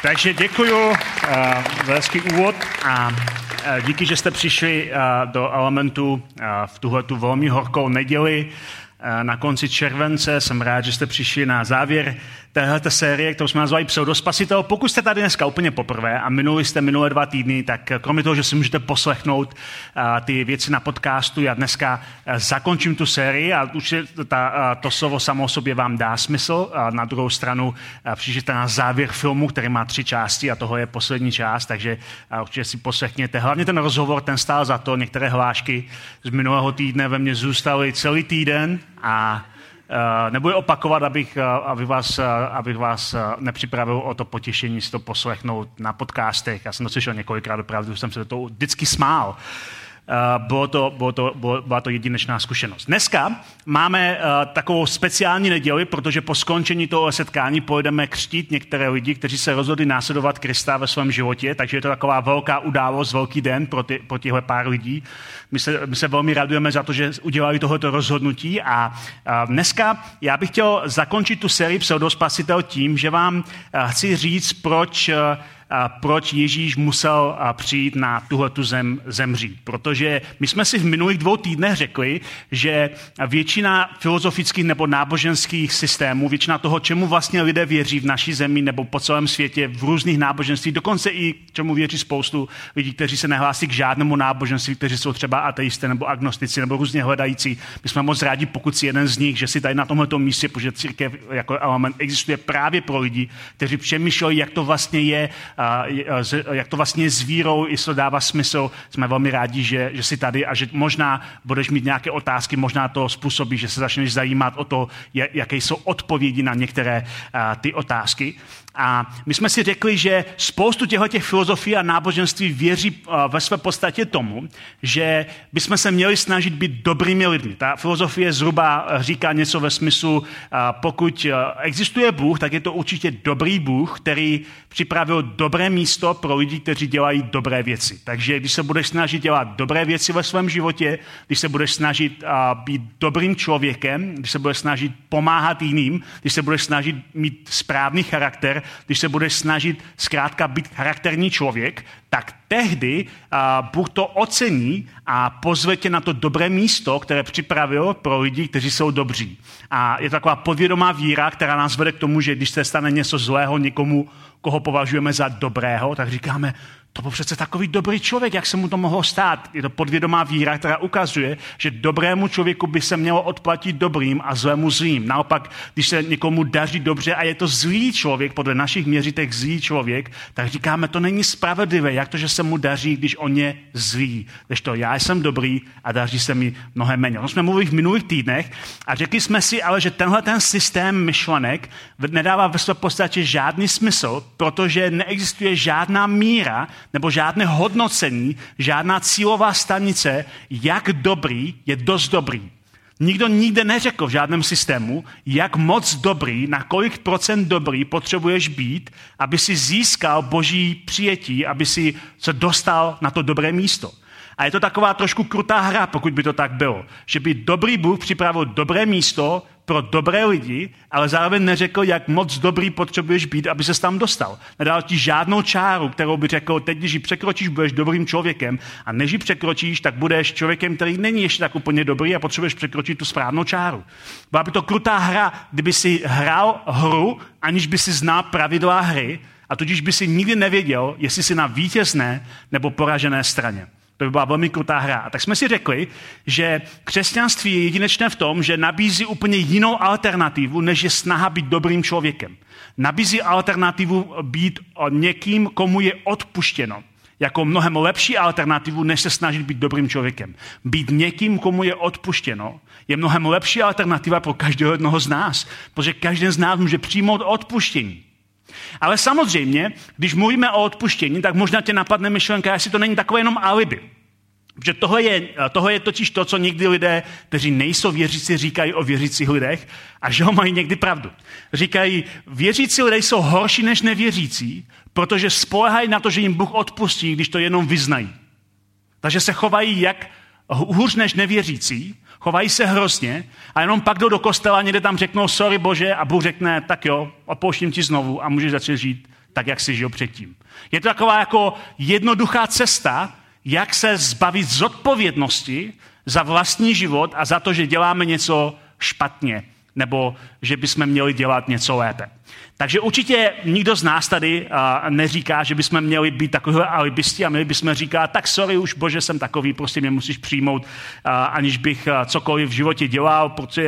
Takže děkuju za hezký úvod a díky, že jste přišli do Elementu v tuhletu velmi horkou neděli na konci července. Jsem rád, že jste přišli na závěr téhleté série, kterou jsme nazvali Pseudospasitel. Pokud jste tady dneska úplně poprvé a minulé 2 týdny, tak kromě toho, že si můžete poslechnout ty věci na podcastu, já dneska zakončím tu sérii a určitě to slovo samo o sobě vám dá smysl. A na druhou stranu přišli na závěr filmu, který má 3 části a toho je poslední část, takže určitě si poslechněte. Hlavně ten rozhovor, ten stál za to. Některé hlášky z minulého týdne ve mně zůstaly celý týden a nebudu opakovat, abych vás nepřipravil o to potěšení si to poslechnout na podcastech. Já jsem to slyšel několikrát, opravdu jsem se do toho vždycky smál. Byla to jedinečná zkušenost. Dneska máme takovou speciální neděli, protože po skončení toho setkání pojedeme křtít některé lidi, kteří se rozhodli následovat Krista ve svém životě, takže je to taková velká událost, velký den pro těchto pár lidí. My se velmi radujeme za to, že udělali tohoto rozhodnutí a dneska já bych chtěl zakončit tu sérii Pseudospasitel tím, že vám chci říct, proč Ježíš musel přijít na tuhletu zem zemřít. Protože my jsme si v minulých 2 týdnech řekli, že většina filozofických nebo náboženských systémů, většina toho, čemu vlastně lidé věří v naší zemi nebo po celém světě, v různých náboženstvích, dokonce i čemu věří spoustu lidí, kteří se nehlásí k žádnému náboženství, kteří jsou třeba ateisté nebo agnostici nebo různě hledající. My jsme moc rádi, pokud si jeden z nich, že si tady na tomhleto místě, protože církev jako element existuje právě pro lidi, kteří přemýšlejí, jak to vlastně je, jak to vlastně s vírou, jestli to dává smysl. Jsme velmi rádi, že jsi tady a že možná budeš mít nějaké otázky, možná to způsobí, že se začneš zajímat o to, jaké jsou odpovědi na některé ty otázky. A my jsme si řekli, že spoustu těch filozofií a náboženství věří ve své podstatě tomu, že bychom se měli snažit být dobrými lidmi. Ta filozofie zhruba říká něco ve smyslu, pokud existuje Bůh, tak je to určitě dobrý Bůh, který připravil dobré místo pro lidi, kteří dělají dobré věci. Takže když se budeš snažit dělat dobré věci ve svém životě, když se budeš snažit být dobrým člověkem, když se budeš snažit pomáhat jiným, když se budeš snažit mít správný charakter, když se budeš snažit zkrátka být charakterní člověk, tak tehdy Bůh to ocení a pozve tě na to dobré místo, které připravil pro lidi, kteří jsou dobří. A je to taková podvědomá víra, která nás vede k tomu, že když se stane něco zlého někomu, koho považujeme za dobrého, tak říkáme, to byl přece takový dobrý člověk, jak se mu to mohlo stát. Je to podvědomá víra, která ukazuje, že dobrému člověku by se mělo odplatit dobrým a zlému zlým. Naopak, když se někomu daří dobře a je to zlý člověk, podle našich měřítek zlý člověk, tak říkáme, to není spravedlivé, jak to, že se mu daří, když on je zlý. Když to já jsem dobrý a daří se mi mnohem méně. No, jsme mluvili v minulých týdnech a řekli jsme si ale, že tenhle ten systém myšlenek nedává ve své podstatě žádný smysl, protože neexistuje žádná míra nebo žádné hodnocení, žádná cílová stanice, jak dobrý je dost dobrý. Nikdo nikde neřekl v žádném systému, jak moc dobrý, na kolik procent dobrý potřebuješ být, aby si získal boží přijetí, aby si se dostal na to dobré místo. A je to taková trošku krutá hra, pokud by to tak bylo. Že by dobrý Bůh připravil dobré místo pro dobré lidi, ale zároveň neřekl, jak moc dobrý potřebuješ být, aby ses tam dostal. Nedal ti žádnou čáru, kterou by řekl, teď, když ji překročíš, budeš dobrým člověkem a než ji překročíš, tak budeš člověkem, který není ještě tak úplně dobrý a potřebuješ překročit tu správnou čáru. Byla by to krutá hra, kdyby si hrál hru, aniž by si znal pravidla hry a tudíž by si nikdy nevěděl, jestli jsi na vítězné nebo poražené straně. To by byla velmi krutá hra. A tak jsme si řekli, že křesťanství je jedinečné v tom, že nabízí úplně jinou alternativu, než je snaha být dobrým člověkem. Nabízí alternativu být někým, komu je odpuštěno. Jako mnohem lepší alternativu, než se snažit být dobrým člověkem. Být někým, komu je odpuštěno, je mnohem lepší alternativa pro každého jednoho z nás, protože každý z nás může přijmout odpuštění. Ale samozřejmě, když mluvíme o odpuštění, tak možná tě napadne myšlenka, jestli to není takové jenom alibi. Protože tohle je totiž to, co někdy lidé, kteří nejsou věřící, říkají o věřících lidech a že ho mají někdy pravdu. Říkají, věřící lidé jsou horší než nevěřící, protože spoléhají na to, že jim Bůh odpustí, když to jenom vyznají. Takže se chovají jak hůř než nevěřící, chovají se hrozně a jenom pak jdou do kostela a někde tam řeknou sorry Bože a Bůh řekne tak jo, odpouštím ti znovu a můžeš začít žít tak, jak jsi žil předtím. Je to taková jako jednoduchá cesta, jak se zbavit zodpovědnosti za vlastní život a za to, že děláme něco špatně nebo že bychom měli dělat něco lépe. Takže určitě nikdo z nás tady neříká, že bychom měli být takovýhle alibisti a měli bychom říkat, tak sorry už Bože, jsem takový, prostě mě musíš přijmout, aniž bych cokoliv v životě dělal, protože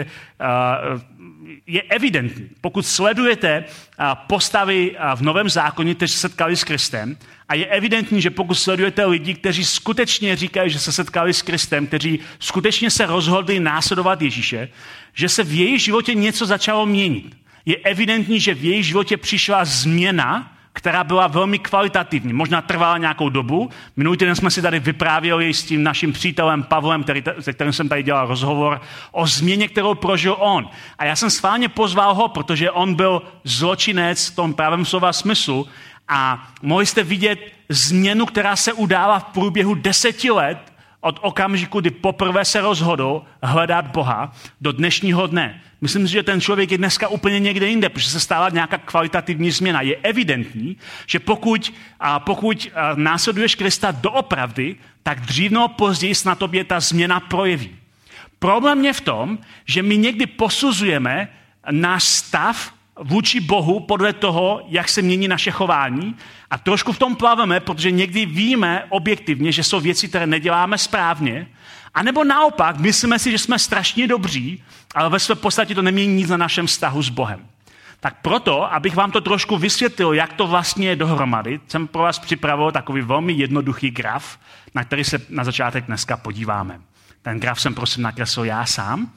je evidentní, pokud sledujete postavy v Novém zákoně, kteří se setkali s Kristem, a je evidentní, že pokud sledujete lidi, kteří skutečně říkají, že se setkali s Kristem, kteří skutečně se rozhodli následovat Ježíše, že se v jejich životě něco začalo měnit. Je evidentní, že v jejich životě přišla změna, která byla velmi kvalitativní. Možná trvala nějakou dobu. Minulý týden jsme si tady vyprávěli s tím naším přítelem Pavlem, se kterým jsem tady dělal rozhovor, o změně, kterou prožil on. A já jsem schválně pozval ho, protože on byl zločinec v tom pravém slova smyslu a mohli jste vidět změnu, která se udála v průběhu 10 let od okamžiku, kdy poprvé se rozhodl hledat Boha do dnešního dne. Myslím si, že ten člověk je dneska úplně někde jinde, protože se stala nějaká kvalitativní změna. Je evidentní, že pokud následuješ Krista doopravdy, tak dřív nebo později se na tobě ta změna projeví. Problém je v tom, že my někdy posuzujeme náš stav vůči Bohu podle toho, jak se mění naše chování a trošku v tom plaveme, protože někdy víme objektivně, že jsou věci, které neděláme správně, anebo naopak myslíme si, že jsme strašně dobří, ale ve své podstatě to nemění nic na našem vztahu s Bohem. Tak proto, abych vám to trošku vysvětlil, jak to vlastně je dohromady, jsem pro vás připravil takový velmi jednoduchý graf, na který se na začátek dneska podíváme. Ten graf jsem prosím nakreslil já sám.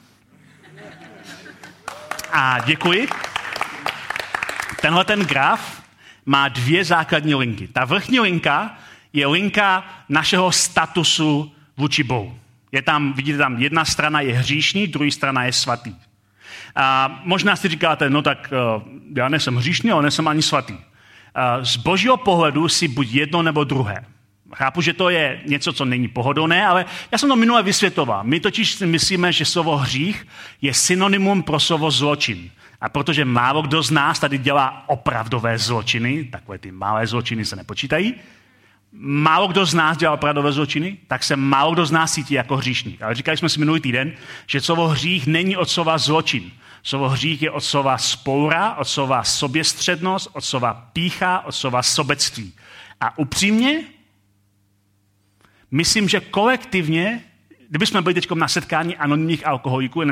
A děkuji. Tenhle ten graf má 2 základní linky. Ta vrchní linka je linka našeho statusu vůči Bohu. Vidíte tam, jedna strana je hříšný, druhá strana je svatý. A možná si říkáte, no tak já nejsem hříšný, ale nejsem ani svatý. Z božího pohledu si buď jedno nebo druhé. Chápu, že to je něco, co není pohodlné, ale já jsem to minule vysvětloval. My totiž si myslíme, že slovo hřích je synonymum pro slovo zločin. A protože málo kdo z nás tady dělá opravdové zločiny, takové ty malé zločiny se nepočítají, málo kdo z nás dělá opravdové zločiny, tak se málo kdo z nás cítí jako hříšník. Ale říkali jsme si minulý týden, že slovo hřích není od slova zločin. Slovo hřích je od slova spoura, od slova soběstřednost, od slova pýcha, od slova sobectví. A upřímně, myslím, že kolektivně, kdybychom byli teď na setkání anonymních alkoholiků,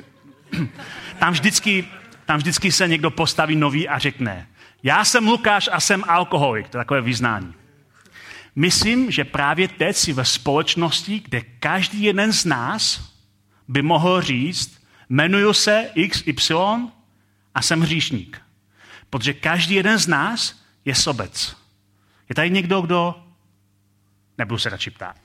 tam vždycky se někdo postaví nový a řekne, já jsem Lukáš a jsem alkoholik. To je takové vyznání. Myslím, že právě teď si ve společnosti, kde každý jeden z nás by mohl říct, jmenuji se XY a jsem hříšník. Protože každý jeden z nás je sobec. Je tady někdo, kdo... Nebudu se radši ptát.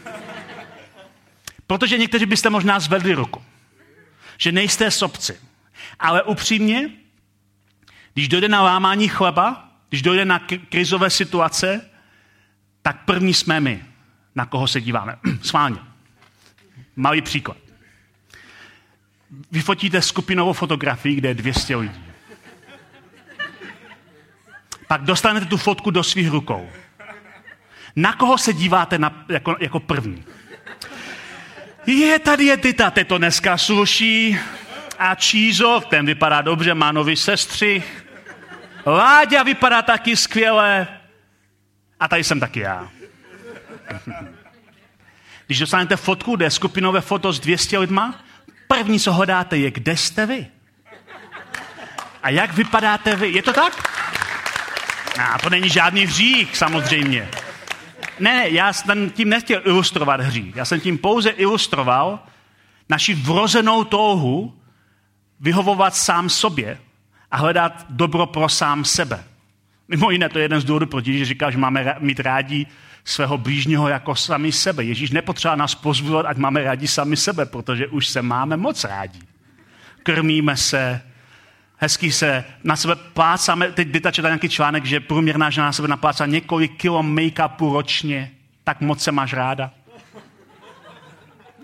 Protože někteří byste možná zvedli ruku. Že nejste sobci. Ale upřímně, když dojde na lámání chleba, když dojde na krizové situace, tak první jsme my, na koho se díváme. Schválně. Malý příklad. Vyfotíte skupinovou fotografii, kde je 200 lidí. Pak dostanete tu fotku do svých rukou. Na koho se díváte jako první? Tady je Tita, te to dneska sluší. A Čízo, ten vypadá dobře, má nový sestřih. Láďa vypadá taky skvěle. A tady jsem taky já. Když dostanete fotku, kde je skupinové foto s 200 lidma, první, co hledáte, je, kde jste vy. A jak vypadáte vy? Je to tak? A to není žádný hřích, samozřejmě. Ne, já jsem tím nechtěl ilustrovat hřích. Já jsem tím pouze ilustroval naši vrozenou touhu vyhovovat sám sobě a hledat dobro pro sám sebe. Mimo jiné, to je jeden z důvodů, proč Ježíš říká, že máme mít rádi svého blížního jako sami sebe. Ježíš nepotřeba nás pozbuzovat, ať máme rádi sami sebe, protože už se máme moc rádi. Krmíme se, hezky se na sebe plácáme. Teď Dita četla nějaký článek, že průměrná žena na sebe naplácá několik kilo make-upu ročně. Tak moc se máš ráda.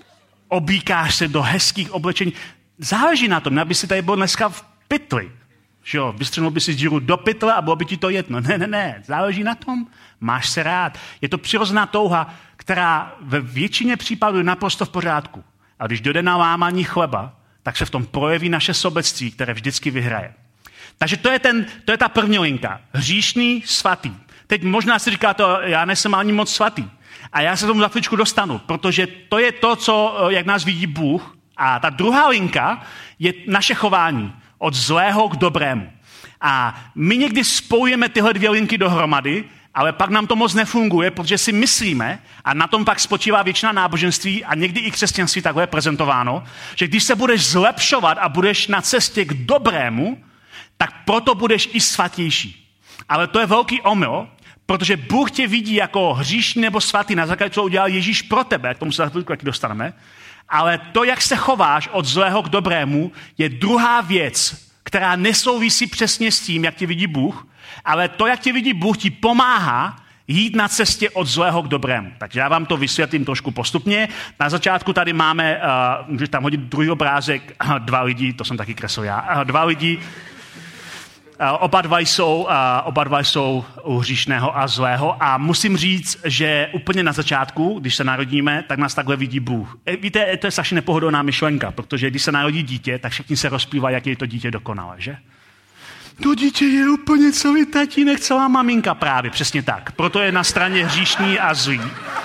oblíkáš se do hezkých oblečení. Záleží na tom, aby si tady byl dneska v pytli. Že jo, vystřelil by si díru do pytle a bylo by ti to jedno. Ne, záleží na tom, máš se rád. Je to přirozená touha, která ve většině případů je naprosto v pořádku. A když dojde na lámání chleba, tak se v tom projeví naše sobectví, které vždycky vyhraje. Takže to je ta první linka. Hříšný, svatý. Teď možná si říkáte, já nejsem ani moc svatý. A já se tomu za chvíličku dostanu, protože to je to, jak nás vidí Bůh. A ta druhá linka je naše chování. Od zlého k dobrému. A my někdy spojujeme tyhle dvě linky dohromady, ale pak nám to moc nefunguje, protože si myslíme, a na tom pak spočívá většina náboženství a někdy i křesťanství takhle je prezentováno, že když se budeš zlepšovat a budeš na cestě k dobrému, tak proto budeš i svatější. Ale to je velký omyl, protože Bůh tě vidí jako hříšný nebo svatý na základě, co udělal Ježíš pro tebe, k tomu se za chvíli dostaneme, ale to, jak se chováš od zlého k dobrému, je druhá věc, která nesouvisí přesně s tím, jak tě vidí Bůh, ale to, jak tě vidí Bůh, ti pomáhá jít na cestě od zlého k dobrému. Takže já vám to vysvětlím trošku postupně. Na začátku tady máme, můžeš tam hodit druhý obrázek, dva lidi, to jsem taky kreslil já, dva lidi, oba dva jsou u hříšného a zlého a musím říct, že úplně na začátku, když se narodíme, tak nás takhle vidí Bůh. Víte, to je strašně nepohodlná myšlenka, protože když se narodí dítě, tak všichni se rozpívají, jak je to dítě dokonalé, že? To dítě je úplně celý tatínek, celá maminka právě, přesně tak. Proto je na straně hříšný a zlý.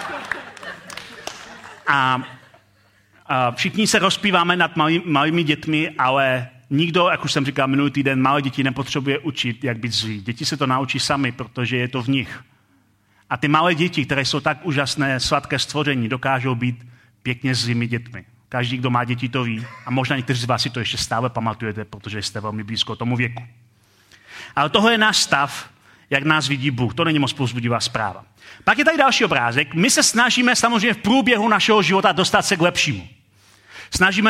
A všichni se rozpíváme nad malými dětmi, ale nikdo, jak už jsem říkal minulý týden, malé děti nepotřebuje učit, jak být zlí. Děti se to naučí sami, protože je to v nich. A ty malé děti, které jsou tak úžasné, sladké stvoření, dokážou být pěkně zlými dětmi. Každý, kdo má děti, to ví. A možná někteří z vás si to ještě stále pamatujete, protože jste velmi blízko tomu věku. Ale tohle je náš stav, jak nás vidí Bůh. To není moc povzbudivá zpráva. Pak je tady další obrázek. My se snažíme samozřejmě v průběhu našeho života dostat se k lepšímu. Snažíme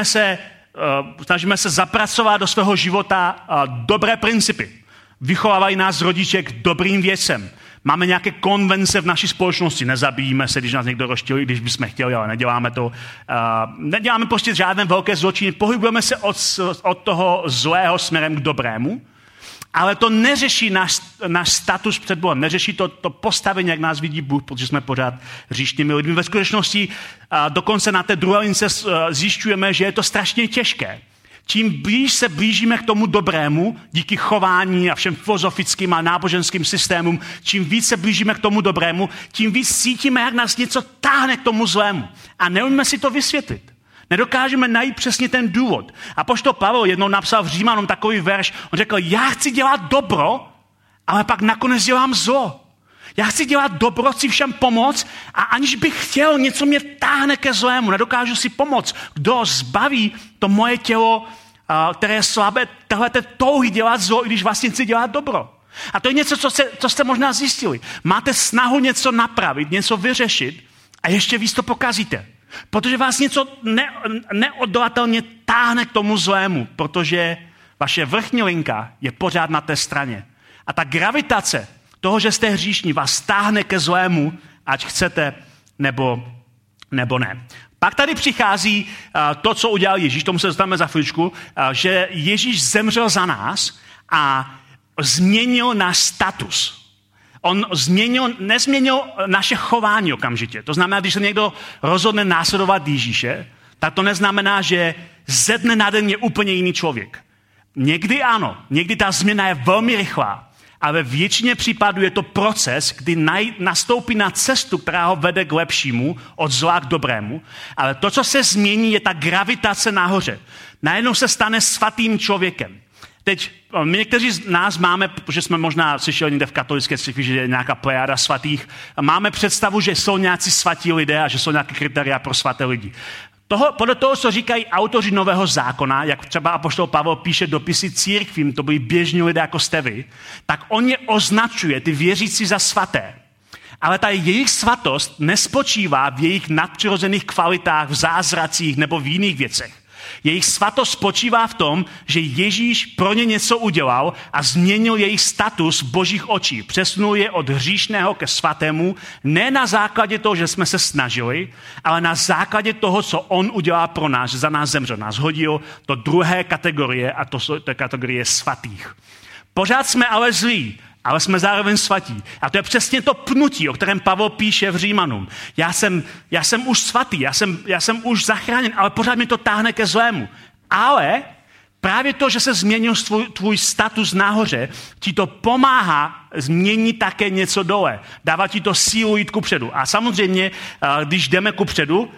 se zapracovat do svého života dobré principy. Vychovávají nás rodiče k dobrým věcem. Máme nějaké konvence v naší společnosti. Nezabijíme se, když nás někdo rozčilí, když bychom chtěli, ale neděláme to. Neděláme prostě žádné velké zločiny. Pohybujeme se od toho zlého směrem k dobrému. Ale to neřeší náš status před Bohem, neřeší to postavení, jak nás vidí Bůh, protože jsme pořád hříšnými lidmi. Ve skutečnosti dokonce na té druhé lince zjišťujeme, že je to strašně těžké. Čím blíž se blížíme k tomu dobrému, díky chování a všem filozofickým a náboženským systémům, čím víc se blížíme k tomu dobrému, tím víc cítíme, jak nás něco táhne k tomu zlému. A neumíme si to vysvětlit. Nedokážeme najít přesně ten důvod. Apoštol Pavel jednou napsal v Římanům takový verš, on řekl, já chci dělat dobro, ale pak nakonec dělám zlo. Já chci dělat dobro, chci všem pomoct a aniž bych chtěl, něco mě táhne ke zlému, nedokážu si pomoct. Kdo zbaví to moje tělo, které je slabé, téhleté touhy dělat zlo, i když vlastně chci dělat dobro. A to je něco, co jste možná zjistili. Máte snahu něco napravit, něco vyřešit a ještě víc to pokazíte. Protože vás něco neodolatelně táhne k tomu zlému, protože vaše vrchní linka je pořád na té straně. A ta gravitace toho, že jste hříšní, vás táhne ke zlému, ať chcete nebo ne. Pak tady přichází to, co udělal Ježíš, tomu se dostaneme za chvíličku, že Ježíš zemřel za nás a změnil náš status. On nezměnil naše chování okamžitě. To znamená, když se někdo rozhodne následovat Ježíše, tak to neznamená, že ze dne na den je úplně jiný člověk. Někdy ano, někdy ta změna je velmi rychlá, ale ve většině případů je to proces, kdy nastoupí na cestu, která ho vede k lepšímu, od zla k dobrému, ale to, co se změní, je ta gravitace nahoře. Najednou se stane svatým člověkem. Teď my někteří z nás máme, protože jsme možná slyšeli někde v katolické církvi, že je nějaká plejáda svatých, máme představu, že jsou nějací svatí lidé a že jsou nějaké kritéria pro svaté lidi. Podle toho, co říkají autoři Nového zákona, jak třeba apoštol Pavel píše dopisy církvím, to byli běžní lidé jako jste vy, tak on je označuje, ty věřící, za svaté. Ale ta jejich svatost nespočívá v jejich nadpřirozených kvalitách, v zázracích nebo v jiných věcech. Jejich svatost spočívá v tom, že Ježíš pro ně něco udělal a změnil jejich status v božích očích. Přesunul je od hříšného ke svatému, ne na základě toho, že jsme se snažili, ale na základě toho, co on udělal pro nás, že za nás zemřel. Nás hodil do druhé kategorie a to je kategorie svatých. Pořád jsme ale zlí, ale jsme zároveň svatí. A to je přesně to pnutí, o kterém Pavel píše v Římanům. Já jsem už svatý, já jsem už zachráněn, ale pořád mi to táhne ke zlému. Ale právě to, že se změnil tvůj status nahoře, ti to pomáhá změnit také něco dole. Dává ti to sílu jít kupředu. A samozřejmě, když jdeme kupředu,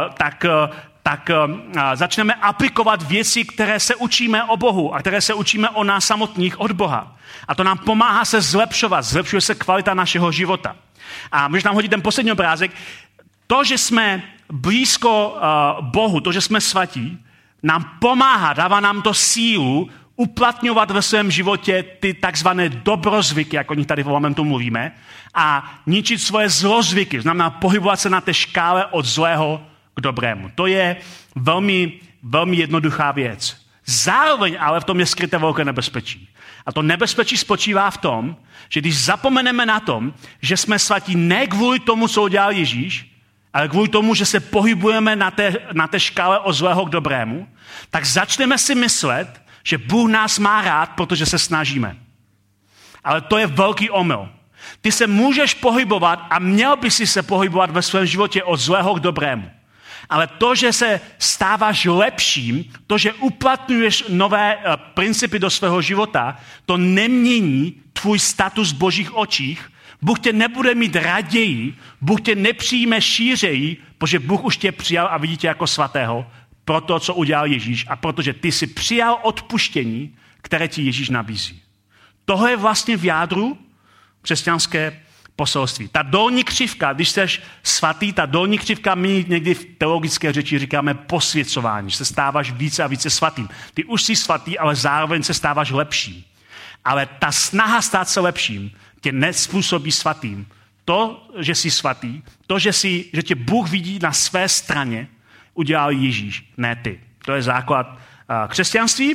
tak začneme aplikovat věci, které se učíme o Bohu a které se učíme o nás samotných od Boha. A to nám pomáhá se zlepšovat, zlepšuje se kvalita našeho života. A můžeš nám hodit ten poslední obrázek. To, že jsme blízko Bohu, to, že jsme svatí, nám pomáhá, dává nám to sílu uplatňovat ve svém životě ty takzvané dobrozvyky, jak o nich tady v momentu mluvíme, a ničit svoje zlozvyky, znamená pohybovat se na té škále od zlého k dobrému. To je velmi, velmi jednoduchá věc. Zároveň ale v tom je skryté velké nebezpečí. A to nebezpečí spočívá v tom, že když zapomeneme na tom, že jsme svatí ne kvůli tomu, co udělal Ježíš, ale kvůli tomu, že se pohybujeme na té škále od zlého k dobrému, tak začneme si myslet, že Bůh nás má rád, protože se snažíme. Ale to je velký omyl. Ty se můžeš pohybovat a měl by si se pohybovat ve svém životě od zlého k dobrému. Ale to, že se stáváš lepším, to, že uplatňuješ nové principy do svého života, to nemění tvůj status v božích očích. Bůh tě nebude mít raději, Bůh tě nepřijme šířeji, protože Bůh už tě přijal a vidí tě jako svatého pro to, co udělal Ježíš a protože ty si přijal odpuštění, které ti Ježíš nabízí. Tohle je vlastně v jádru křesťanské poselství. Ta dolní křivka, když jsi svatý, ta dolní křivka, my někdy v teologické řeči říkáme posvěcování, že se stáváš více a více svatým. Ty už jsi svatý, ale zároveň se stáváš lepším. Ale ta snaha stát se lepším tě nezpůsobí svatým. To, že jsi svatý, to, že tě Bůh vidí na své straně, udělal Ježíš, ne ty. To je základ křesťanství.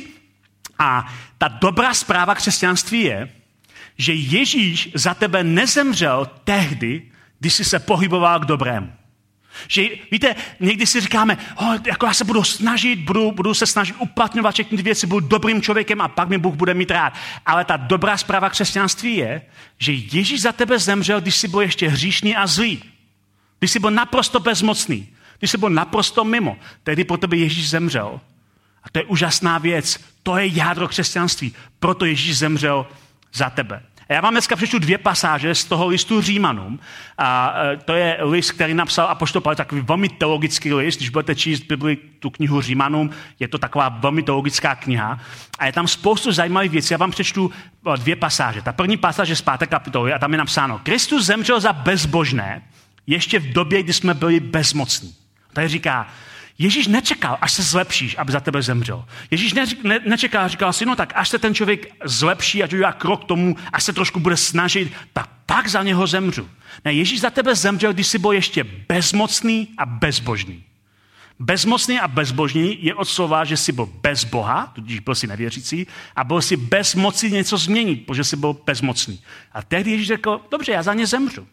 A ta dobrá zpráva křesťanství je, že Ježíš za tebe nezemřel tehdy, když jsi se pohyboval k dobrému. Že, víte, někdy si říkáme, jako já se budu snažit, budu se snažit uplatňovat všechny ty věci, budu dobrým člověkem a pak mi Bůh bude mít rád. Ale ta dobrá zpráva křesťanství je, že Ježíš za tebe zemřel, když jsi byl ještě hříšný a zlý. Když jsi byl naprosto bezmocný. Když jsi byl naprosto mimo. Tehdy pro tebe Ježíš zemřel. A to je úžasná věc. To je jádro křesťanství. Proto Ježíš zemřel za tebe. A já vám dneska přečtu 2 pasáže z toho listu Římanům. A to je list, který napsal apoštol Pavel, takový velmi teologický list. Když budete číst Bibli, tu knihu Římanům, je to taková velmi teologická kniha. A je tam spoustu zajímavých věcí. Já vám přečtu 2 pasáže. Ta první pasáž je z 5. kapitoly a tam je napsáno: Kristus zemřel za bezbožné ještě v době, kdy jsme byli bezmocní. Tady říká, Ježíš nečekal, až se zlepšíš, aby za tebe zemřel. Ježíš nečekal a říkal si, no tak až se ten člověk zlepší, ať udělá krok k tomu, až se trošku bude snažit, tak pak za něho zemřu. Ne, Ježíš za tebe zemřel, když jsi byl ještě bezmocný a bezbožný. Bezmocný a bezbožný je od slova, že jsi byl bez Boha, tudíž byl si nevěřící, a byl si bez moci něco změnit, protože jsi byl bezmocný. A tehdy Ježíš řekl, dobře, já za ně zemřu.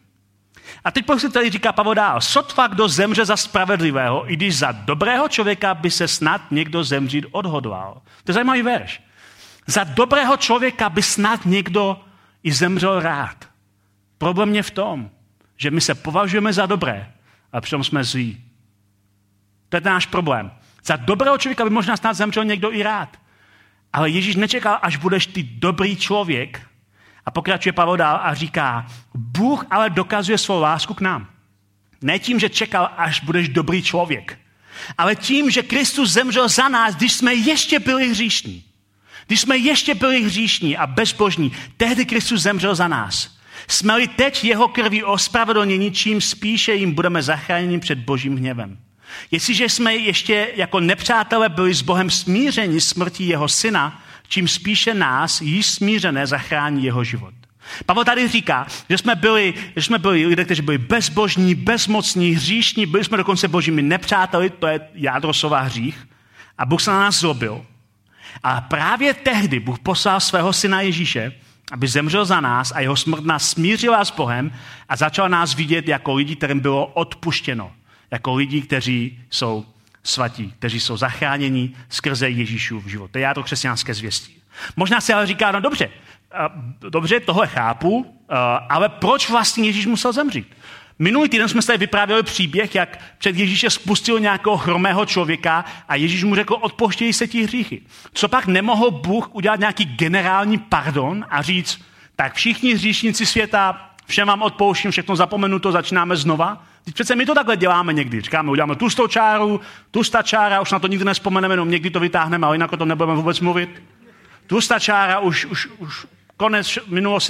A teď pokud tady říká Pavel dál, sotva kdo zemře za spravedlivého, i když za dobrého člověka by se snad někdo zemřít odhodlal. To je zajímavý verš. Za dobrého člověka by snad někdo i zemřel rád. Problém je v tom, že my se považujeme za dobré, a přitom jsme zlí. To je ten náš problém. Za dobrého člověka by možná snad zemřel někdo i rád. Ale Ježíš nečekal, až budeš ty dobrý člověk. A pokračuje Pavel dál a říká, Bůh ale dokazuje svou lásku k nám. Ne tím, že čekal, až budeš dobrý člověk, ale tím, že Kristus zemřel za nás, když jsme ještě byli hříšní. Když jsme ještě byli hříšní a bezbožní, tehdy Kristus zemřel za nás. Jsme-li teď jeho krví ospravedlněni, čím spíše jim budeme zachráněni před božím hněvem. Jestliže jsme ještě jako nepřátelé byli s Bohem smířeni smrtí jeho syna, čím spíše nás, již smířené, zachrání jeho život. Pavel tady říká, že jsme byli lidé, kteří byli bezbožní, bezmocní, hříšní, byli jsme dokonce božími nepřáteli, to je jádro slova hřích, A Bůh se na nás zlobil. A právě tehdy Bůh poslal svého syna Ježíše, aby zemřel za nás a jeho smrt nás smířila s Bohem a začal nás vidět jako lidi, kterým bylo odpuštěno. Jako lidi, kteří jsou svatí, kteří jsou zachráněni skrze Ježíšův život. To je jádro křesťanské zvěstí. Možná si ale říká, no dobře, tohle chápu, ale proč vlastně Ježíš musel zemřít? Minulý týden jsme se tady vyprávěli příběh, jak před Ježíše spustil nějakého chromého člověka a Ježíš mu řekl, odpouštěj se ti hříchy. Co pak nemohl Bůh udělat nějaký generální pardon a říct, tak všichni hříšníci světa, všem vám odpouštím, všechno zapomenuto, začínáme znova? Teď přece my to takhle děláme někdy. Říkáme, uděláme tlustou čáru, tlustá čára, už na to nikdy nespomeneme, jenom někdy to vytáhneme, ale jinak o tom nebudeme vůbec mluvit. Tlustá čára, už konec minulosti,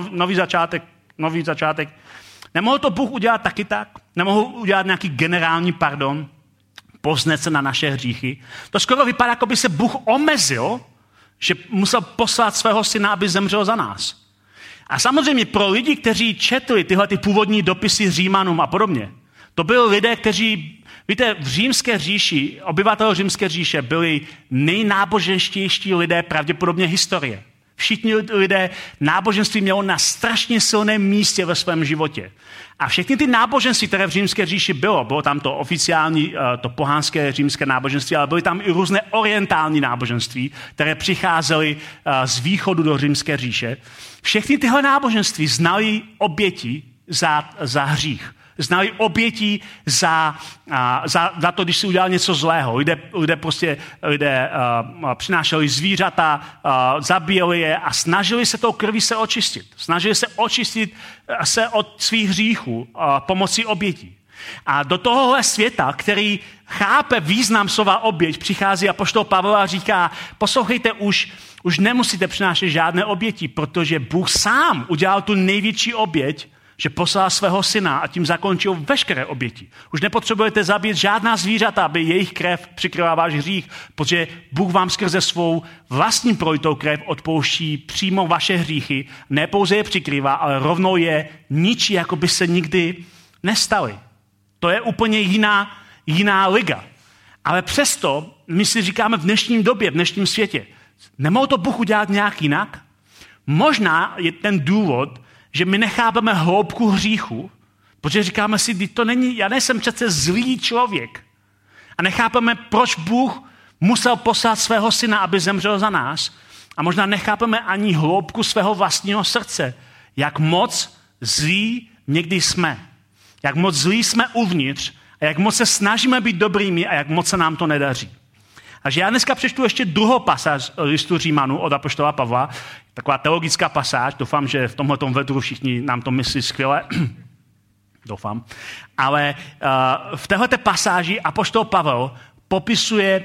nový začátek. Nemohl to Bůh udělat taky tak? Nemohl udělat nějaký generální pardon? Povznet se na naše hříchy? To skoro vypadá, jako by se Bůh omezil, že musel poslat svého syna, aby zemřel za nás. A samozřejmě pro lidi, kteří četli tyhle ty původní dopisy Římanům a podobně, to byli lidé, kteří, víte, v římské říši, obyvatel římské říše byli nejnáboženštější lidé pravděpodobně historie. Všichni lidé náboženství mělo na strašně silném místě ve svém životě. A všechny ty náboženství, které v římské říši bylo tam to oficiální, to pohánské římské náboženství, ale byly tam i různé orientální náboženství, které přicházely z východu do římské říše. Všechny tyhle náboženství znali oběti za hřích. Znali oběti za to, když si udělal něco zlého. Lidé přinášeli zvířata, zabíjeli je a snažili se tou krví se očistit. Snažili se očistit se od svých hříchů pomocí obětí. A do tohohle světa, který chápe význam slova oběť, přichází apoštol Pavel a říká, poslouchejte, už nemusíte přinášet žádné oběti, protože Bůh sám udělal tu největší oběť, že poslal svého syna a tím zakončil veškeré oběti. Už nepotřebujete zabít žádná zvířata, aby jejich krev přikryla váš hřích, protože Bůh vám skrze svou vlastní prolitou krev odpouští přímo vaše hříchy, ne pouze je přikrývá, ale rovnou je ničí, jako by se nikdy nestaly. To je úplně jiná liga. Ale přesto my si říkáme v dnešním době, v dnešním světě, nemohl to Bůh udělat nějak jinak? Možná je ten důvod, že my nechápeme hloubku hříchu, protože říkáme si, já nejsem přece zlý člověk. A nechápeme, proč Bůh musel poslat svého syna, aby zemřel za nás. A možná nechápeme ani hloubku svého vlastního srdce, jak moc zlí někdy jsme. Jak moc zlí jsme uvnitř a jak moc se snažíme být dobrými a jak moc se nám to nedaří. Takže já dneska přečtu ještě druhou pasáž listu Římanů od apoštola Pavla, taková teologická pasáž, doufám, že v tomhletom vedru všichni nám to myslí skvěle, doufám, ale v téhleté pasáži apoštol Pavel popisuje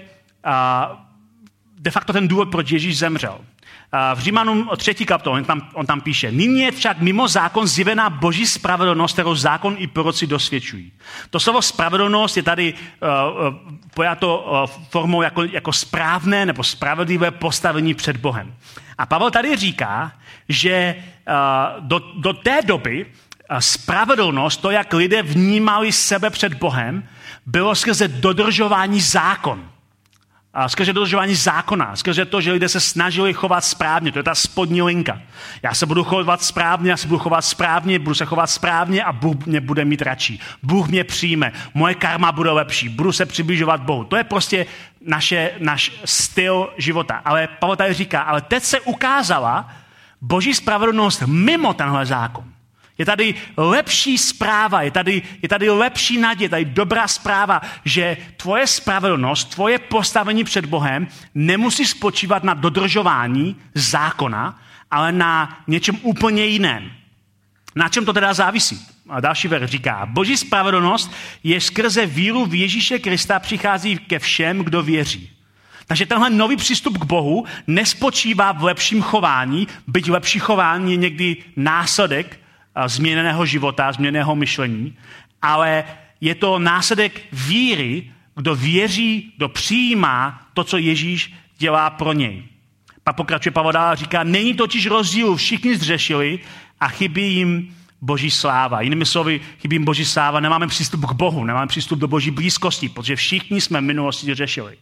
de facto ten důvod, proč Ježíš zemřel. V Římanům 3. kapitole on tam píše, nyní je však mimo zákon zjevená boží spravedlnost, kterou zákon i proroci dosvědčují. To slovo spravedlnost je tady pojato formou jako správné nebo spravedlivé postavení před Bohem. A Pavel tady říká, že do té doby spravedlnost, to, jak lidé vnímali sebe před Bohem, bylo skrze dodržování zákona. Skrze dodržování zákona, skrze to, že lidé se snažili chovat správně, to je ta spodní linka. Já se budu chovat správně, budu se chovat správně a Bůh mě bude mít radši. Bůh mě přijme, moje karma bude lepší, budu se přibližovat Bohu. To je prostě náš styl života. Ale Pavel tady říká, ale teď se ukázala boží spravedlnost mimo tenhle zákon. Je tady lepší zpráva, je tady lepší naděje, je tady dobrá zpráva, že tvoje spravedlnost, tvoje postavení před Bohem nemusí spočívat na dodržování zákona, ale na něčem úplně jiném. Na čem to teda závisí? A další verš říká, boží spravedlnost je skrze víru v Ježíše Krista přichází ke všem, kdo věří. Takže tenhle nový přístup k Bohu nespočívá v lepším chování, byť lepší chování je někdy následek změněného života, změněného myšlení, ale je to následek víry, kdo věří, kdo přijímá to, co Ježíš dělá pro něj. Pak pokračuje Pavel dál a říká, není totiž rozdílu, všichni zřešili a chybí jim boží sláva. Jinými slovy, chybí jim boží sláva, nemáme přístup k Bohu, nemáme přístup do boží blízkosti, protože všichni jsme v minulosti řešili.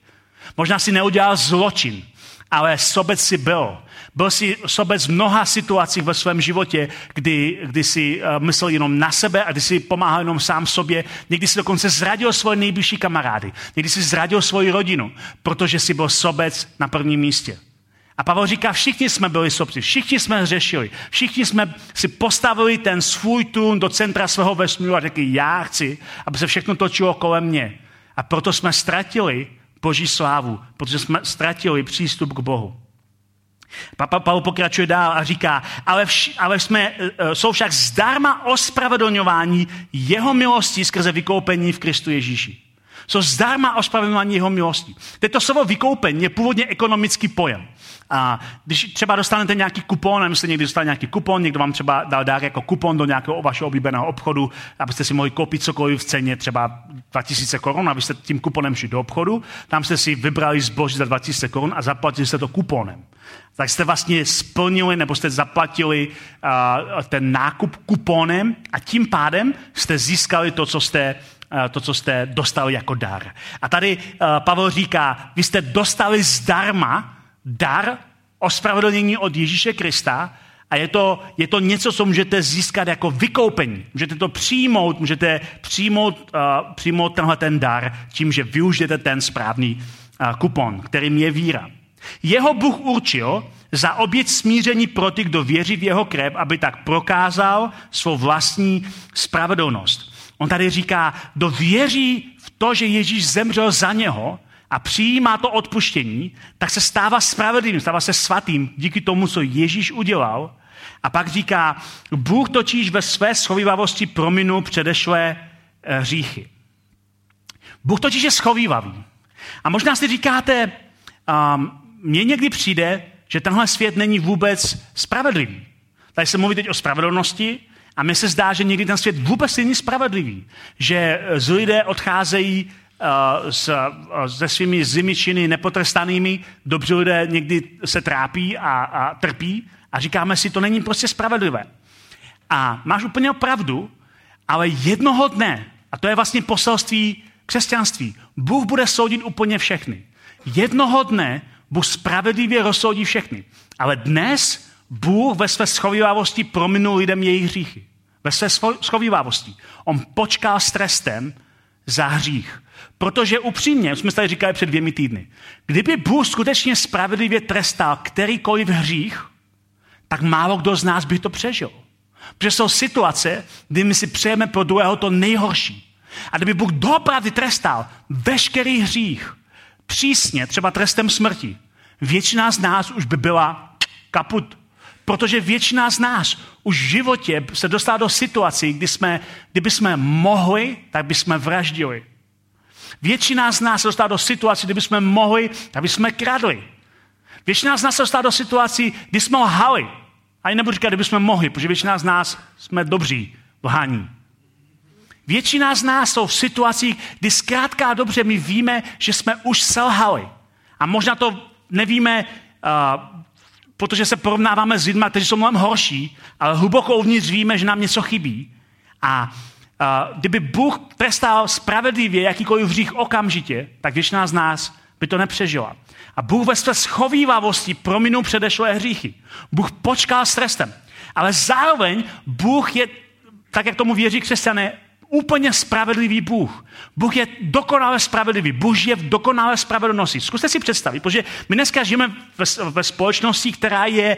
Možná si neudělal zločin, ale sobec si byl. Byl jsi sobec v mnoha situacích ve svém životě, kdy jsi myslel jenom na sebe a kdy jsi pomáhal jenom sám sobě. Někdy jsi dokonce zradil svoje nejbližší kamarády. Někdy jsi zradil svoji rodinu, protože jsi byl sobec na prvním místě. A Pavel říká, všichni jsme byli sobci, všichni jsme hřešili, všichni jsme si postavili ten svůj trůn do centra svého vesmíru a řekli, já chci, aby se všechno točilo kolem mě. A proto jsme ztratili Boží slávu, protože jsme ztratili přístup k Bohu. Pavel pokračuje dál a říká, jsou však zdarma ospravedlňování jeho milostí skrze vykoupení v Kristu Ježíši. Jsou zdarma ospravedlňování jeho milostí. Toto slovo vykoupení je původně ekonomický pojem. A když třeba dostanete nějaký kupon, nevím, jestli někdy dostali nějaký kupon, někdo vám třeba dal dár jako kupon do nějakého vašeho oblíbeného obchodu, abyste si mohli koupit cokoliv v ceně třeba 2000 korun, abyste tím kuponem šli do obchodu, tam jste si vybrali zboží za 2000 korun a zaplatili jste to kuponem. Tak jste vlastně splnili nebo jste zaplatili ten nákup kuponem a tím pádem jste získali to, co jste dostali jako dar. A tady Pavel říká, vy jste dostali zdarma dar ospravedlnění od Ježíše Krista a je to něco, co můžete získat jako vykoupení. Můžete to přijmout, přijmout tenhle ten dar tím, že využijete ten správný kupon, kterým je víra. Jeho Bůh určil za oběť smíření pro ty, kdo věří v jeho krev, aby tak prokázal svou vlastní spravedlnost. On tady říká, kdo věří v to, že Ježíš zemřel za něho a přijímá to odpuštění, tak se stává spravedlivým, stává se svatým díky tomu, co Ježíš udělal. A pak říká, Bůh totiž ve své schovívavosti prominul předešlé hříchy. Bůh totiž je schovívavý. A možná si říkáte, mně někdy přijde, že tenhle svět není vůbec spravedlivý. Tady se mluví teď o spravedlnosti a mně se zdá, že někdy ten svět vůbec není spravedlivý. Že lidé odcházejí se svými zlými činy nepotrestanými, dobří lidé někdy se trápí a trpí a říkáme si, to není prostě spravedlivé. A máš úplně pravdu, ale jednoho dne, a to je vlastně poselství křesťanství, Bůh bude soudit úplně všechny. Jednoho dne Bůh spravedlivě rozsoudí všechny. Ale dnes Bůh ve své schovívavosti prominul lidem jejich hříchy. Ve své schovívavosti. On počkal s trestem za hřích. Protože upřímně, jsme tady říkali před 2 týdny, kdyby Bůh skutečně spravedlivě trestal kterýkoliv hřích, tak málo kdo z nás by to přežil. Protože jsou situace, kdy my si přejeme pro druhého to nejhorší. A kdyby Bůh doopravdy trestal veškerý hřích, přísně, třeba trestem smrti, většina z nás už by byla kaput. Protože většina z nás už v životě se dostala do situací, kdyby jsme mohli, tak bychom vraždili. Většina z nás se dostala do situací, kdyby jsme mohli, tak bychom kradli. Většina z nás se dostala do situací, kdy jsme lhali. Ani nebudu říkat, kdyby jsme mohli, protože většina z nás jsme dobří v lhaní. Většina z nás jsou v situacích, kdy zkrátka a dobře my víme, že jsme už selhali. A možná to nevíme, protože se porovnáváme s lidmi, kteří jsou mnohem horší, ale hluboko uvnitř víme, že nám něco chybí. A kdyby Bůh trestal spravedlivě jakýkoliv hřích okamžitě, tak většina z nás by to nepřežila. A Bůh ve své schovívavosti prominul předešlé hříchy. Bůh počkal s trestem. Ale zároveň Bůh je, tak jak tomu věří křesťané, úplně spravedlivý Bůh. Bůh je dokonale spravedlivý. Bůh je v dokonalé spravedlnosti. Zkuste si představit, protože my dneska žijeme ve společnosti, která je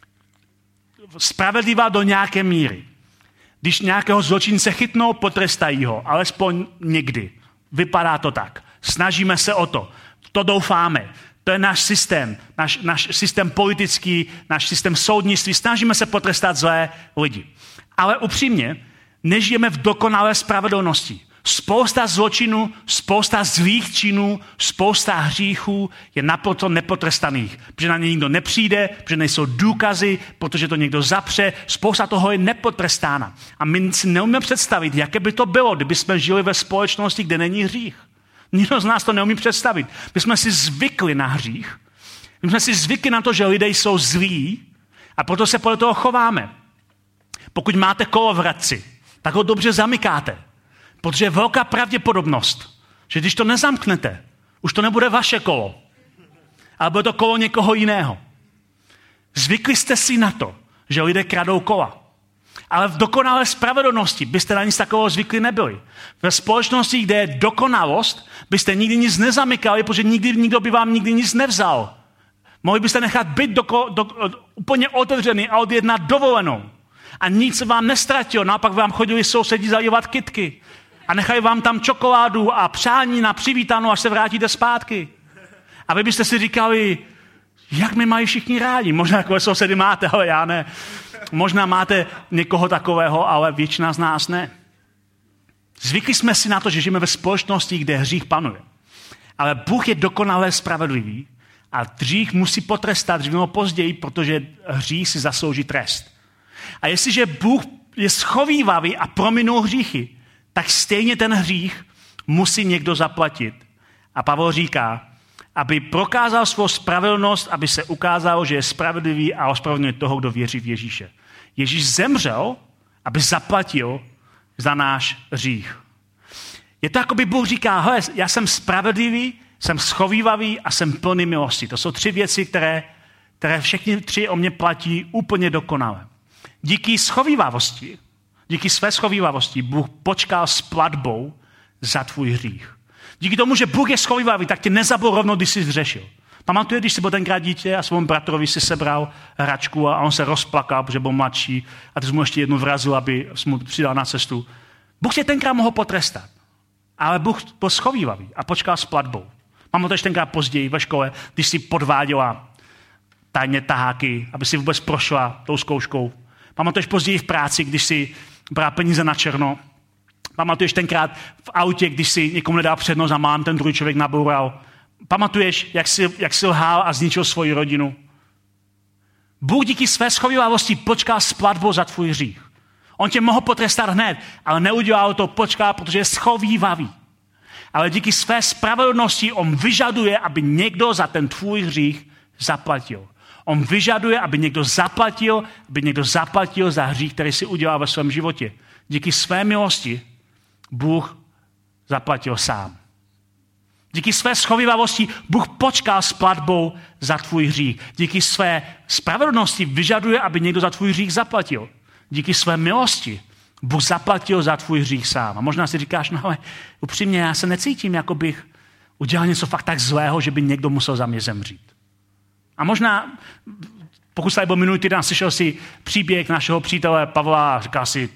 spravedlivá do nějaké míry. Když nějakého zločince chytnou, potrestají ho, alespoň někdy. Vypadá to tak. Snažíme se o to. To doufáme. To je náš systém. Náš systém politický, náš systém soudnictví. Snažíme se potrestat zlé lidi. Ale upřímně, nežijeme v dokonalé spravedlnosti. Spousta zločinů, spousta zlých činů, spousta hříchů je naprosto nepotrestaných. Protože na ně nikdo nepřijde, protože nejsou důkazy, protože to někdo zapře. Spousta toho je nepotrestána. A my si neumíme představit, jaké by to bylo, kdyby jsme žili ve společnosti, kde není hřích. Nikdo z nás to neumí představit. My jsme si zvykli na hřích. My jsme si zvykli na to, že lidé jsou zlí a proto se podle toho chováme. Pokud máte kolovratci, tak ho dobře zamykáte. Protože je velká pravděpodobnost, že když to nezamknete, Už to nebude vaše kolo, ale bude to kolo někoho jiného. Zvykli jste si na to, že lidé kradou kola. Ale v dokonalé spravedlnosti byste na nic takového zvykli nebyli. Ve společnosti, kde je dokonalost, byste nikdy nic nezamykali, protože nikdo by vám nikdy nic nevzal. Mohli byste nechat být úplně otevřený a odjednat dovolenou. A nic se vám nestratilo, naopak vám chodili sousedi zajívat kytky. A nechali vám tam čokoládu a přání na přivítanou, až se vrátíte zpátky. A vy byste si říkali, jak mě mají všichni rádi. Možná takové sousedy máte, ale já ne. Možná máte někoho takového, ale většina z nás ne. Zvykli jsme si na to, že žijeme ve společnosti, kde hřích panuje. Ale Bůh je dokonale spravedlivý a hřích musí potrestat dříve nebo později, protože hřích si zaslouží trest. A jestliže Bůh je schovívavý a prominul hříchy, tak stejně ten hřích musí někdo zaplatit. A Pavel říká, aby prokázal svou spravedlnost, aby se ukázalo, že je spravedlivý a ospravedlňuje toho, kdo věří v Ježíše. Ježíš zemřel, aby zaplatil za náš hřích. Je to, jako by Bůh říká, hele, já jsem spravedlivý, jsem schovívavý a jsem plný milosti. To jsou 3 věci, které všechny 3 o mě platí úplně dokonale. Díky své schovívavosti Bůh počkal s platbou za tvůj hřích. Díky tomu, že Bůh je schovívavý, tak tě nezabil rovnou, když jsi zřešil. Pamatuješ, když jsi byl tenkrát dítě a svému bratrovi si sebral hračku a on se rozplakal, protože byl mladší a ty jsi mu ještě jednu vrazil, aby jsi mu přidal na cestu. Bůh tě tenkrát mohl potrestat, ale Bůh byl schovívavý a počkal s platbou. Pamatuješ tenkrát později ve škole, když jsi podváděla tajně taháky, aby si vůbec prošla tou zkouškou. Pamatuješ později v práci, když jsi brala peníze na černo. Pamatuješ tenkrát v autě, když jsi někomu nedal přednost a málem ten druhý člověk naboural. Pamatuješ, jak jsi lhal a zničil svoji rodinu. Bůh díky své schovívavosti počkal s platbou za tvůj hřích. On tě mohl potrestat hned, ale neudělal to, počkal, protože je schovívavý. Ale díky své spravedlnosti on vyžaduje, aby někdo za ten tvůj hřích zaplatil. On vyžaduje, aby někdo zaplatil za hřích, který si udělal ve svém životě. Díky své milosti Bůh zaplatil sám. Díky své schovívavosti Bůh počkal s platbou za tvůj hřích. Díky své spravedlnosti vyžaduje, aby někdo za tvůj hřích zaplatil. Díky své milosti Bůh zaplatil za tvůj hřích sám. A možná si říkáš, no ale upřímně, já se necítím, jako bych udělal něco fakt tak zlého, že by někdo musel za mě zemřít. A možná, pokud jsi byl minulý týden, slyšel si příběh našeho přítele Pavla a říkal si,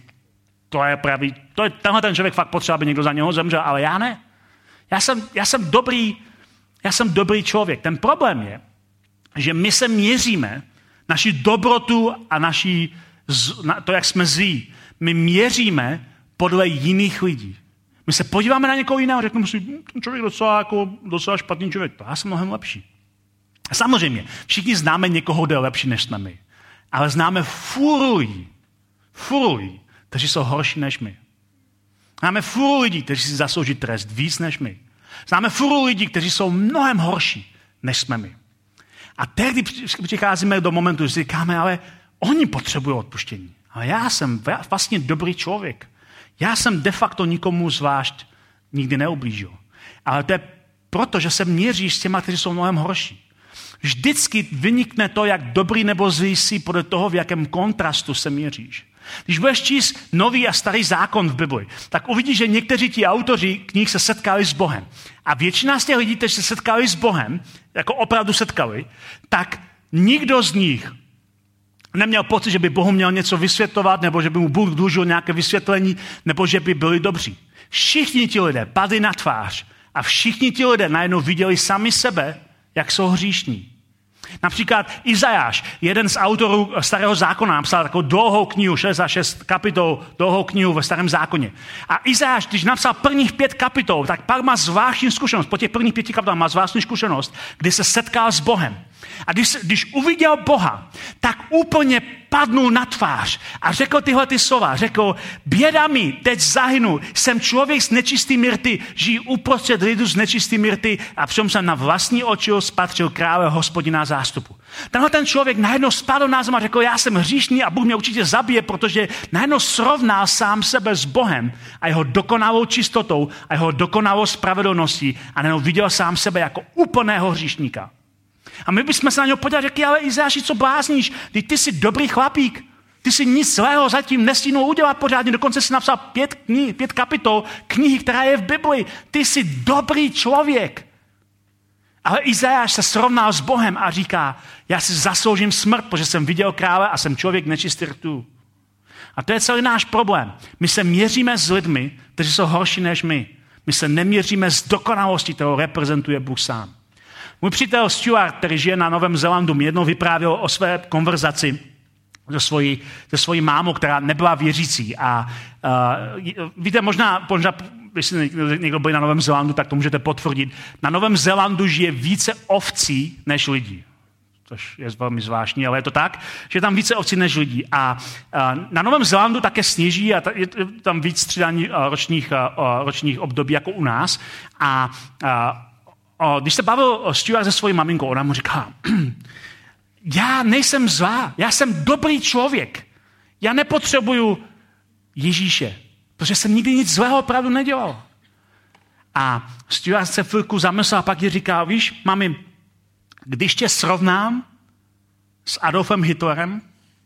tenhle ten člověk fakt potřeba, aby někdo za něho zemřel, ale já ne. Já jsem dobrý člověk. Ten problém je, že my se měříme naši dobrotu a to, jak jsme zlí. My měříme podle jiných lidí. My se podíváme na někoho jiného a řekneme si, ten člověk docela špatný člověk, to já jsem mnohem lepší. A samozřejmě, všichni známe někoho, kdo je lepší, než jsme my. Ale známe fůru lidí, kteří jsou horší než my. Známe fůru lidí, kteří si zaslouží trest víc než my. Známe fůru lidí, kteří jsou mnohem horší, než jsme my. A tehdy přicházíme do momentu, že si říkáme, ale oni potřebují odpuštění. Ale já jsem vlastně dobrý člověk. Já jsem de facto nikomu zvlášť nikdy neublížil. Ale to je proto, že se měříš s těma, kteří jsou mnohem horší. Vždycky vynikne to, jak dobrý nebo zlý jsi podle toho, v jakém kontrastu se měříš. Když budeš číst Nový a Starý zákon v Bibli, tak uvidíš, že někteří ti autoři knih se setkali s Bohem. A většina z těch lidí, kteří se setkali s Bohem, jako opravdu setkali, tak nikdo z nich neměl pocit, že by Bohu měl něco vysvětlovat, nebo že by mu Bůh dlužil nějaké vysvětlení, nebo že by byli dobří. Všichni ti lidé padli na tvář a všichni ti lidé najednou viděli sami sebe, jak jsou hříšní. Například Izajáš, jeden z autorů Starého zákona, napsal takovou dlouhou knihu, 66 kapitol, dlouhou knihu ve Starém zákoně. A Izajáš, když napsal prvních 5 kapitol, tak pak má zvláštní zkušenost, po těch prvních 5 kapitolách má zvláštní zkušenost, kdy se setkal s Bohem. A když uviděl Boha, tak úplně padnul na tvář a řekl tyhle ty slova. Řekl, běda mi, teď zahynu, jsem člověk z nečistými rty, žiji uprostřed lidu z nečistými rty a přitom jsem na vlastní oči spatřil krále Hospodina zástupu. Tenhle ten člověk najednou spadl na zem a řekl, já jsem hříšný a Bůh mě určitě zabije, protože najednou srovnal sám sebe s Bohem a jeho dokonalou čistotou a jeho dokonalou spravedlností a najednou viděl sám sebe jako úplného hříšníka. A my bychom se na něho podívali a řekli, ale Izajáši, co blázníš? Ty jsi dobrý chlapík. Ty jsi nic zlého zatím nestihnul udělat pořádně. Dokonce jsi napsal 5 kapitol knihy, která je v Bibli. Ty jsi dobrý člověk. Ale Izajáš se srovnal s Bohem a říká, já si zasloužím smrt, protože jsem viděl krále a jsem člověk nečistý rtů. A to je celý náš problém. My se měříme s lidmi, kteří jsou horší než my. My se neměříme s dokonalostí, kterou reprezentuje Bůh sám. Můj přítel Stuart, který žije na Novém Zélandu, mi jednou vyprávěl o své konverzaci se svojí mámou, která nebyla věřící. A víte, možná, jestli někdo byl na Novém Zélandu, tak to můžete potvrdit. Na Novém Zélandu žije více ovcí než lidí. Což je velmi zvláštní, ale je to tak, že je tam více ovcí než lidí. A na Novém Zélandu také sněží a je tam víc střídání ročních období jako u nás. A když se bavil Stuart se svojí maminkou, ona mu říká, já nejsem zlá, já jsem dobrý člověk. Já nepotřebuju Ježíše, protože jsem nikdy nic zlého opravdu nedělal. A Stuart se chvilku zamyslel a pak jí říká, víš, mami, když tě srovnám s Adolfem Hitlerem,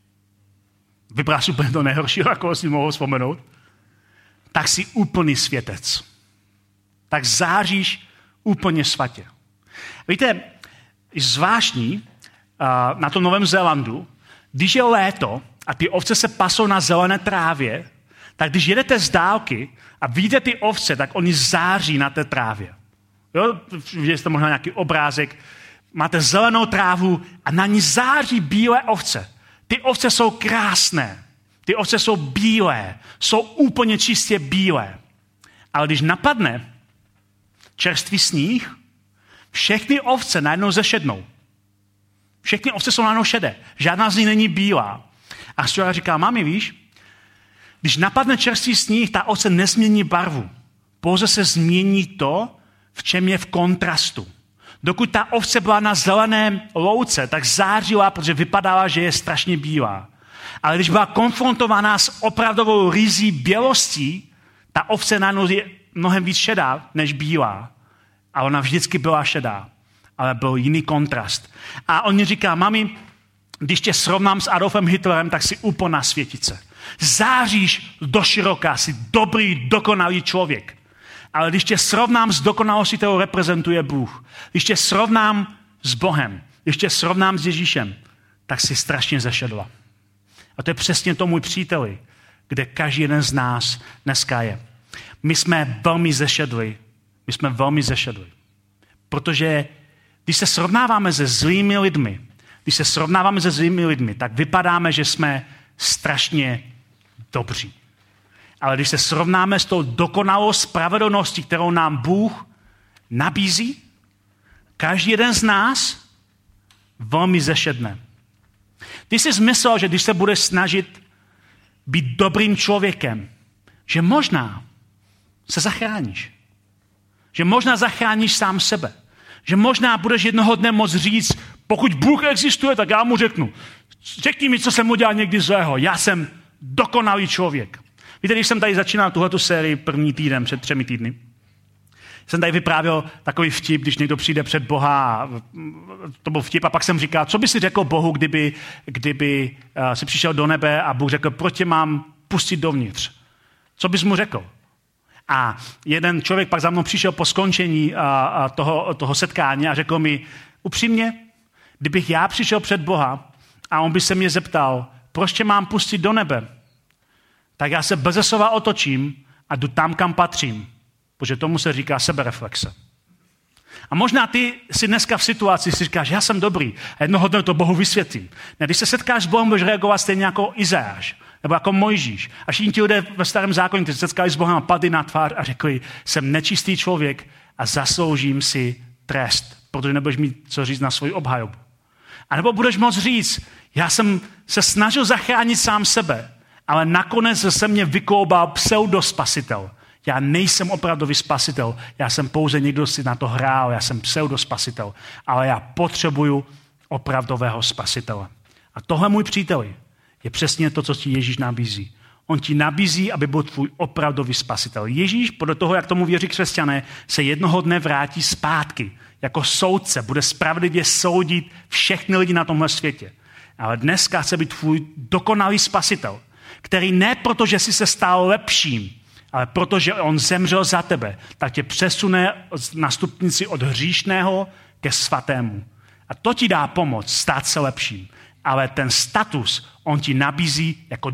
vypadá úplně to nejhoršího, jako si mohl vzpomenout, tak jsi úplný světec. Tak záříš úplně svatě. Víte, zvláštní na tom Novém Zélandu, když je léto a ty ovce se pasou na zelené trávě, tak když jedete z dálky a vidíte ty ovce, tak oni září na té trávě. Jo? Viděli jste možná nějaký obrázek, máte zelenou trávu a na ní září bílé ovce. Ty ovce jsou krásné, ty ovce jsou bílé, jsou úplně čistě bílé. Ale když napadne čerstvý sníh, všechny ovce najednou zešednou. Všechny ovce jsou najednou šedé. Žádná z nich není bílá. A Stuart říká, mami, víš, když napadne čerstvý sníh, ta ovce nezmění barvu. Pouze se změní to, v čem je v kontrastu. Dokud ta ovce byla na zeleném louce, tak zářila, protože vypadala, že je strašně bílá. Ale když byla konfrontovaná s opravdovou rýzí bělostí, ta ovce najednou je mnohem víc šedá než bílá. A ona vždycky byla šedá. Ale byl jiný kontrast. A on mi říká, mami, když tě srovnám s Adolfem Hitlerem, tak jsi úplná světice. Záříš do široka, jsi dobrý, dokonalý člověk. Ale když tě srovnám s dokonalostí, kterou reprezentuje Bůh, když tě srovnám s Bohem, když tě srovnám s Ježíšem, tak jsi strašně zešedla. A to je přesně to, můj příteli, kde každý jeden z nás dneska je. My jsme velmi zešedli. Protože když se srovnáváme se zlými lidmi, tak vypadáme, že jsme strašně dobří. Ale když se srovnáme s tou dokonalou spravedlností, kterou nám Bůh nabízí, každý jeden z nás velmi zešedne. Ty jsi myslel, že když se budeš snažit být dobrým člověkem, že možná se zachráníš. Že možná zachráníš sám sebe. Že možná budeš jednoho dne moct říct, pokud Bůh existuje, tak já mu řeknu, řekni mi, co jsem udělal někdy zlého. Já jsem dokonalý člověk. Víte, když jsem tady začínal tuhletu sérii první týden, před 3 týdny, jsem tady vyprávěl takový vtip, když někdo přijde před Boha, to byl vtip, a pak jsem říkal, co by si řekl Bohu, kdyby si přišel do nebe a Bůh řekl, proč tě mám pustit dovnitř? Co bys mu řekl? A jeden člověk pak za mnou přišel po skončení toho setkání a řekl mi, upřímně, kdybych já přišel před Boha a on by se mě zeptal, proč tě mám pustit do nebe, tak já se beze slova otočím a jdu tam, kam patřím, protože tomu se říká sebereflexe. A možná ty si dneska v situaci si říkáš, já jsem dobrý a jednoho dne to Bohu vysvětlím. Ne, když se setkáš s Bohem, budeš reagovat stejně jako Izajáš nebo jako Mojžíš. A všichni ti lidé ve starém zákoně, kteří se setkali s Bohem a padli na tvář a řekli, jsem nečistý člověk a zasloužím si trest, protože nebudeš mít co říct na svoji obhajobu. A nebo budeš moct říct, já jsem se snažil zachránit sám sebe, ale nakonec se mě vykoubal pseudospasitel. Já nejsem opravdový spasitel, já jsem pouze někdo si na to hrál, já jsem pseudospasitel, ale já potřebuju opravdového spasitele. A tohle, můj příteli, je přesně to, co ti Ježíš nabízí. On ti nabízí, aby byl tvůj opravdový spasitel. Ježíš, podle toho, jak tomu věří křesťané, se jednoho dne vrátí zpátky. Jako soudce bude spravedlivě soudit všechny lidi na tomhle světě. Ale dneska chce být tvůj dokonalý spasitel, který ne proto, že jsi se stal lepším, ale protože on zemřel za tebe, tak tě přesune na stupnici od hříšného ke svatému. A to ti dá pomoc stát se lepším. Ale ten status on ti nabízí jako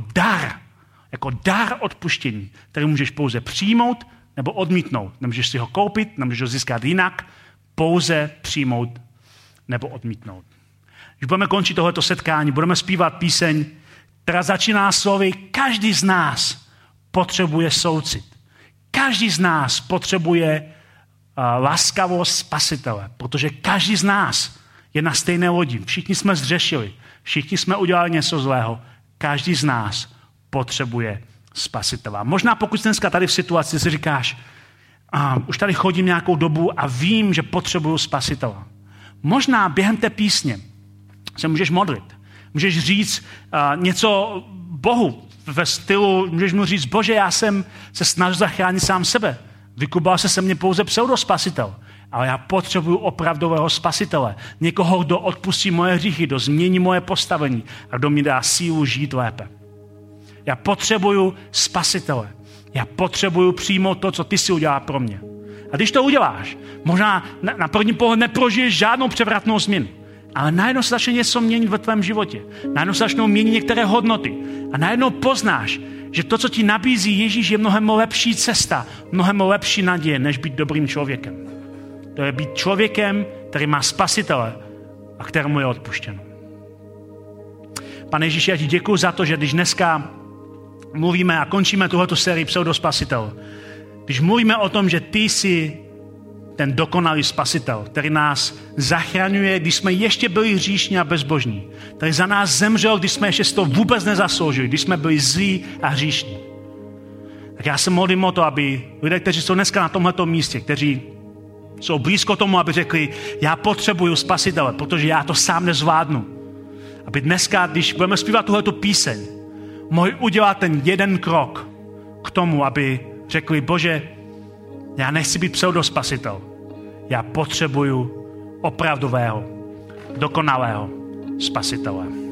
dar odpuštění, který můžeš pouze přijmout nebo odmítnout. Nemůžeš si ho koupit, nemůžeš ho získat jinak, pouze přijmout nebo odmítnout. Když budeme končit tohleto setkání, budeme zpívat píseň, která začíná slovy: každý z nás potřebuje soucit. Každý z nás potřebuje laskavost spasitele, protože každý z nás je na stejné lodi. Všichni jsme zřešili, všichni jsme udělali něco zlého. Každý z nás potřebuje spasitela. Možná pokud jsi dneska tady v situaci, si říkáš, už tady chodím nějakou dobu a vím, že potřebuju spasitela. Možná během té písně se můžeš modlit. Můžeš říct něco Bohu ve stylu, můžeš mu říct: Bože, já jsem se snažil zachránit sám sebe. Vykubal se mě pouze pseudospasitel. Ale já potřebuju opravdového spasitele. Někoho, kdo odpustí moje hříchy, kdo změní moje postavení a kdo mi dá sílu žít lépe. Já potřebuju spasitele. Já potřebuju přijmout to, co ty si udělá pro mě. A když to uděláš, možná na první pohled neprožiješ žádnou převratnou změnu. Ale najednou se začne něco měnit ve tvém životě. Najednou se začnou měnit některé hodnoty. A najednou poznáš, že to, co ti nabízí Ježíš, je mnohem lepší cesta, mnohem lepší naděje, než být dobrým člověkem. To je být člověkem, který má spasitele a kterému je odpuštěno. Pane Ježíši, já ti děkuju za to, že když dneska mluvíme a končíme tuhletu sérii Pseudospasitel, když mluvíme o tom, že ty jsi ten dokonalý spasitel, který nás zachraňuje, když jsme ještě byli hříšní a bezbožní, který za nás zemřel, když jsme ještě to vůbec nezasloužili, když jsme byli zlí a hříšní. Tak já se modlím o to, aby lidé, kteří jsou dneska na tomhletom místě, kteří jsou blízko tomu, aby řekli: já potřebuju spasitele, protože já to sám nezvládnu. Aby dneska, když budeme zpívat tuhletu píseň, mohli udělat ten jeden krok k tomu, aby řekli: Bože, já nechci být pseudospasitel. Já potřebuju opravdového, dokonalého spasitele.